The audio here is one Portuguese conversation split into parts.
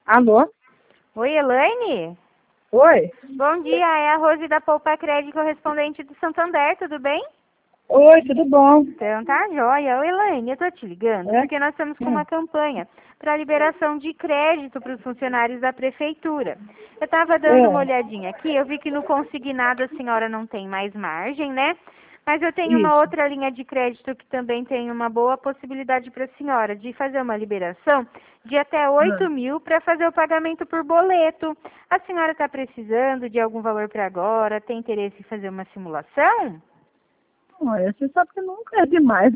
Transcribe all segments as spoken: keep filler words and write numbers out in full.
Alô? Oi, Elaine? Oi? Bom dia, é a Rose da Poupa Crédito, correspondente do Santander, tudo bem? Oi, tudo bom? Então tá joia. Oi, Elaine, eu tô te ligando É? porque nós estamos com Hum. uma campanha para liberação de crédito para os funcionários da prefeitura. Eu estava dando uma É, olhadinha aqui, eu vi que no consignado a senhora não tem mais margem, né? Mas eu tenho uma isso. outra linha de crédito que também tem uma boa possibilidade para a senhora de fazer uma liberação de até oito Hum. mil para fazer o pagamento por boleto. A senhora está precisando de algum valor para agora? Tem interesse em fazer uma simulação? Olha, você sabe que nunca é demais.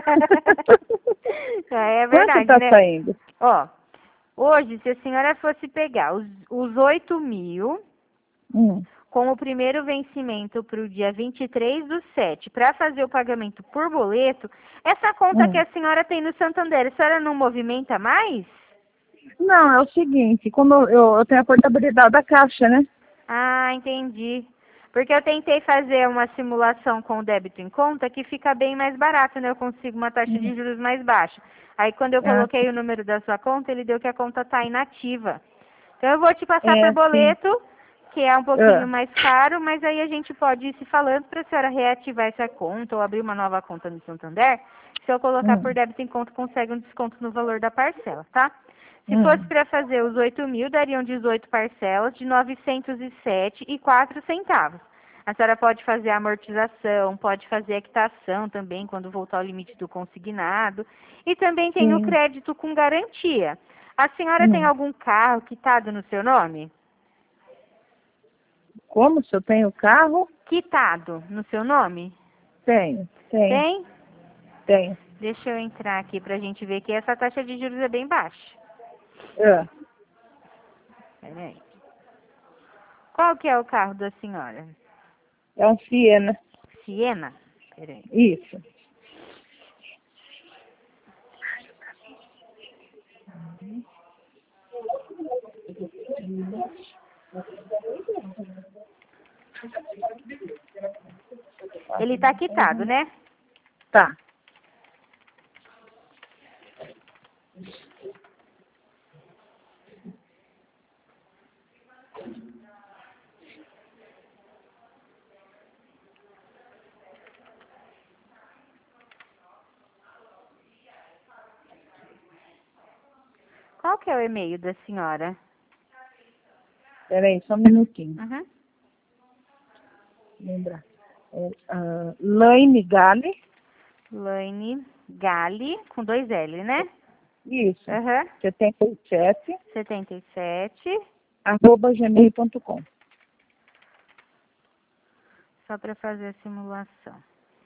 É Quanto verdade, tá né? saindo? Ó, hoje, se a senhora fosse pegar os, os oito mil, Hum. com o primeiro vencimento para o dia vinte e três do sete, para fazer o pagamento por boleto, essa conta que Hum. a senhora tem no Santander, a senhora não movimenta mais? Não, é o seguinte, como eu, eu, eu tenho a portabilidade da caixa, né? Ah, entendi. Porque eu tentei fazer uma simulação com o débito em conta que fica bem mais barato, né? Eu consigo uma taxa Hum. de juros mais baixa. Aí quando eu Ah, coloquei o número da sua conta, ele deu que a conta está inativa. Então eu vou te passar por é, sim. boleto, que é um pouquinho Ah, mais caro, mas aí a gente pode ir se falando para a senhora reativar essa conta ou abrir uma nova conta no Santander. Se eu colocar por hum. débito em conta, consegue um desconto no valor da parcela, tá? Se fosse Hum. para fazer os oito mil, dariam dezoito parcelas de novecentos e sete e quatro centavos. A senhora pode fazer a amortização, pode fazer a quitação também, quando voltar ao limite do consignado. E também tem o Sim. crédito com garantia. A senhora tem Hum. algum carro quitado no seu nome? Como se eu tenho carro? Quitado no seu nome? Tenho, tenho, Tem? tenho. Deixa eu entrar aqui para a gente ver que essa taxa de juros é bem baixa. Ah, Peraí. Qual que é o carro da senhora? é um Siena. Siena? Peraí. Isso. Ele tá quitado, né? Tá. Qual que é o e-mail da senhora? Peraí, só um minutinho. Uhum. Lembrar. É, uh, Laine Gale. Laine Gali, com dois L, né? Isso. Aham. setenta e sete, setenta e sete. arroba gmail ponto com. Só para fazer a simulação.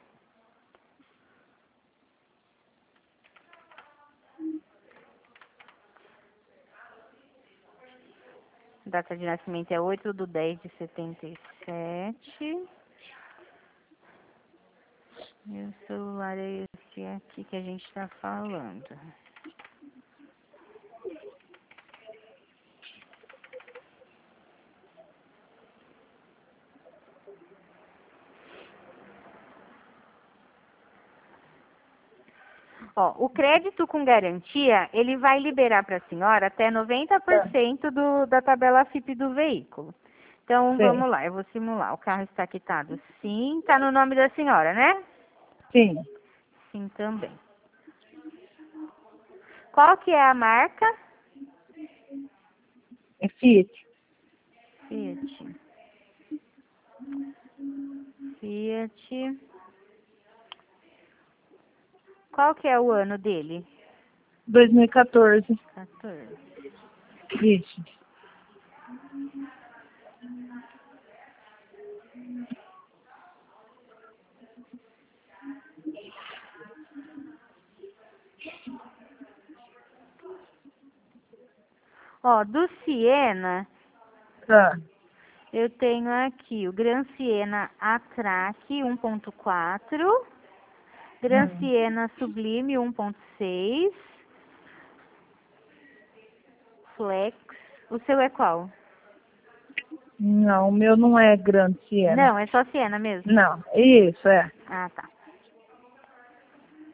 Data de nascimento é oito de dez de setenta e sete. E o celular é esse aqui que a gente está falando. Ó, o crédito com garantia, ele vai liberar para a senhora até noventa por Tá. cento do, da tabela F I P do veículo. Então, Sim. vamos lá, eu vou simular. O carro está quitado sim, está no nome da senhora, né? Sim. Sim, também. Qual que é a marca? É Fiat. Fiat. Fiat. Qual que é o ano dele? dois mil e quatorze. quatorze. Isso. Ó, do Siena, Tá. eu tenho aqui o Gran Siena A-Track um ponto quatro, Gran Hum. Siena Sublime um ponto seis, Flex. O seu é qual? Não, o meu não é grande Siena. Não, é só Siena mesmo. Não, isso, é. Ah, tá.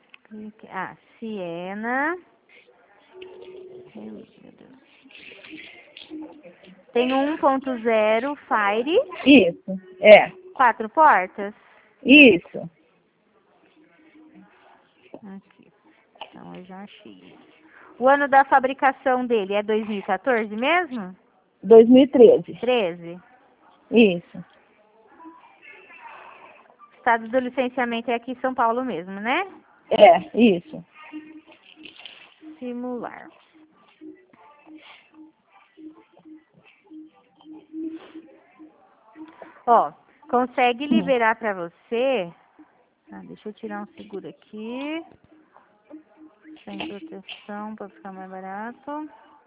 Ah, Siena. Ai, meu Deus. Tem um ponto zero Fire, Isso, é. quatro portas. Isso. Aqui. Então eu já achei. O ano da fabricação dele é dois mil e quatorze mesmo? dois mil e treze. treze. Isso. Estado do licenciamento é aqui em São Paulo mesmo, né? É, isso. Simular. Ó, consegue liberar para você. Ah, deixa eu tirar um seguro aqui. Sem proteção para ficar mais barato.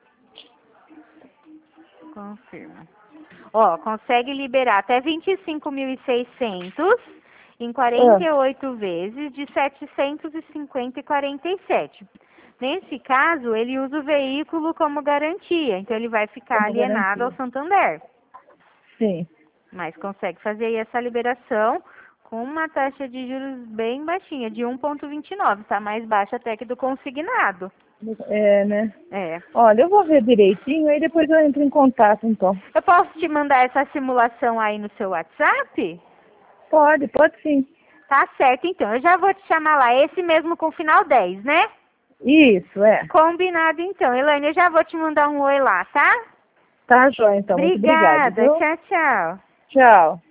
Confirma. Ó, consegue liberar até vinte e cinco mil e seiscentos em quarenta e oito vezes de setecentos e cinquenta e quarenta e sete. Nesse caso, ele usa o veículo como garantia, então ele vai ficar Como alienado garantia. ao Santander. Sim. Mas consegue fazer aí essa liberação com uma taxa de juros bem baixinha, de um ponto vinte e nove, tá mais baixa até que do consignado. É, né? É. Olha, eu vou ver direitinho, aí depois eu entro em contato, então. Eu posso te mandar essa simulação aí no seu WhatsApp? Pode, pode sim. Tá certo, então. Eu já vou te chamar lá. Esse mesmo com final dez, né? Isso, é. Combinado, então. Elaine, eu já vou te mandar um oi lá, tá? Tá, joia, então. Muito obrigada, Obrigada. viu? Tchau, tchau. Tchau.